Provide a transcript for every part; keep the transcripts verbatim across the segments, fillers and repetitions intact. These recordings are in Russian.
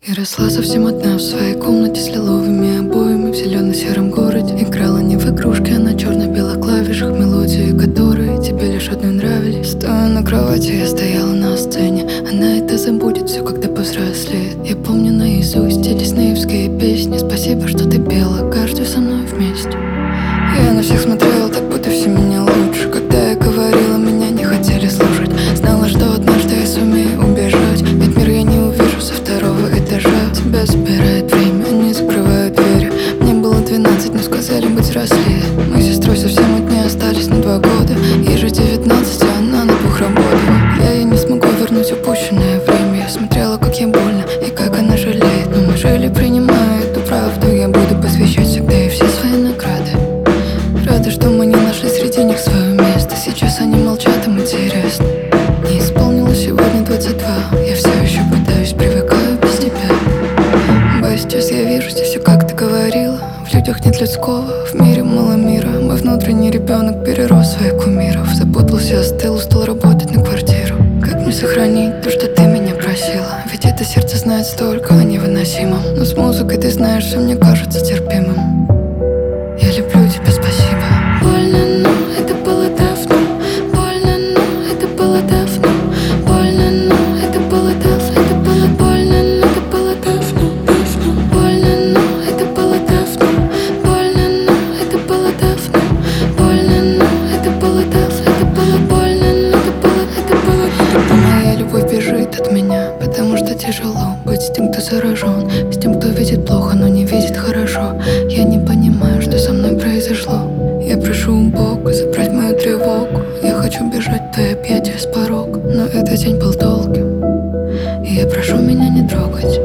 И росла совсем одна в своей комнате с лиловыми обоями в зелено-сером городе. Играла не в игрушки, а на черно-белых клавишах мелодии, которые тебе лишь одной нравились. Стоя на кровати, я стояла на сцене. Она это забудет все, когда повзрослеет. Я помню наизусть эти диснеевские песни. Спасибо, что ты пела каждую со мной вместе. Я на всех смотрела, так будто все меня лучше. Когда я говорила, меня не хотели слушать. Знала, что однажды я сумею убежать, ведь мир я не увижу со второго этажа. Тебя забирает время, они закрывают двери. Мне было двенадцать, но сказали быть взрослее. Мы с сестрой совсем одни остались на два года. Ей же девятнадцать, а она на двух работах. Я ей не смогу вернуть упущенное время. Я смотрела, как ей больно и как она жалеет. Но мы жили, принимая эту правду. Я буду посвящать всегда и все свои награды. Рада, что мы не нашли среди них свое место. Сейчас они молчат, им интересно. Не исполнилось сегодня двадцать два. Я все еще пытаюсь, привыкаю без тебя. Бо, сейчас я вижу здесь все, как ты говорила. В людях нет людского, в мире мало мира. Мой внутренний ребенок перерос своих кумиров. Запутался, остыл, устал работать на квартиру. Как мне сохранить то, что ты меня просила? Ведь это сердце знает столько о невыносимом. Но с музыкой, ты знаешь, все мне кажется терпимым. Я люблю тебя, спасибо. Больно, но это было давно. Больно, но это было давно. Больно, но это было давно. Это было больно, но это было давно. Больно, но это было давно. Больно, но это было давно. Больно, но это было давно. Это было больно, но это было, это было, это было. Моя любовь бежит от меня, потому что тяжело быть с тем, кто заражен, с тем, кто видит плохо, но не видит хорошо. Я не понимаю, что со мной произошло. Я прошу у Бога забрать мою тревогу. Я хочу бежать в твои объятия с порога. Но этот день был долгим, и я прошу меня не трогать.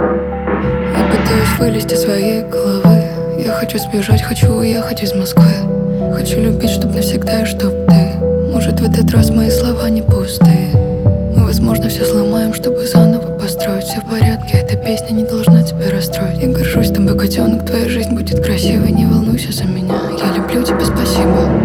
Я пытаюсь вылезти из своей головы. Я хочу сбежать, хочу уехать из Москвы. Хочу любить, чтоб навсегда и чтоб ты. Может, в этот раз мои слова не пустые. Мы, возможно, все сломаем, чтобы заново построить. Все в порядке, эта песня не должна тебя расстроить. Я горжусь тобой, котенок, твоя жизнь будет красивой. Не волнуйся за меня, я люблю тебя, спасибо.